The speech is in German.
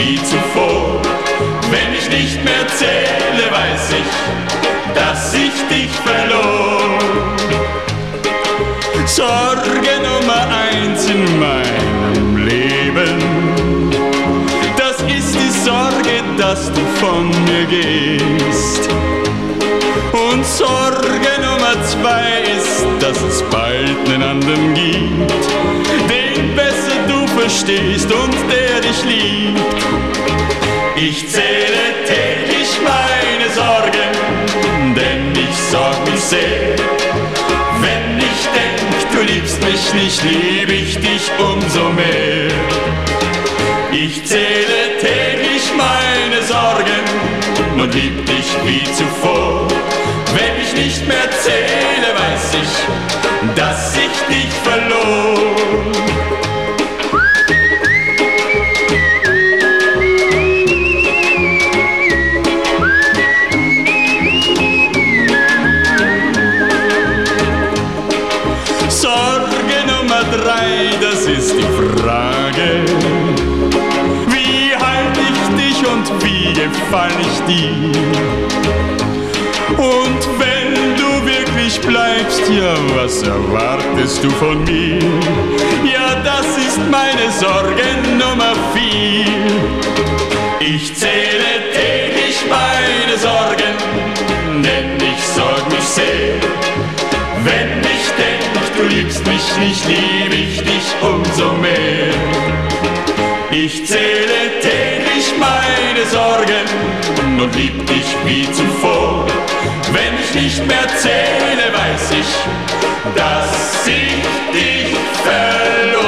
wie zuvor. Wenn ich nicht mehr zähle, weiß ich, dass ich dich verlor. Sorge Nummer 1 in meinem Leben, das ist die Sorge, dass du von mir gehst. Und Sorge Nummer 2 ist, dass es bald einen anderen gibt, den besser du verstehst und der dich liebt. Ich zähle täglich meine Sorgen, denn ich sorg mich sehr. Wenn ich denk, du liebst mich nicht, lieb ich dich umso mehr. Ich zähle täglich meine Sorgen und lieb dich wie zuvor. Wenn ich nicht mehr zähle, weiß ich, dass ich dich verlor. Sorge Nummer 3, das ist die Frage: Wie halt ich dich und wie gefall ich dir? Und wenn du wirklich bleibst, ja, was erwartest du von mir? Ja, das ist meine Sorge Nummer 4. Ich zähle täglich meine Sorgen, denn ich sorg mich sehr. Wenn ich denk, du liebst mich nicht, lieb ich dich umso mehr. Ich zähle täglich meine Sorgen und lieb dich wie zuvor. Wenn ich nicht mehr zähle, weiß ich, dass ich dich verlor.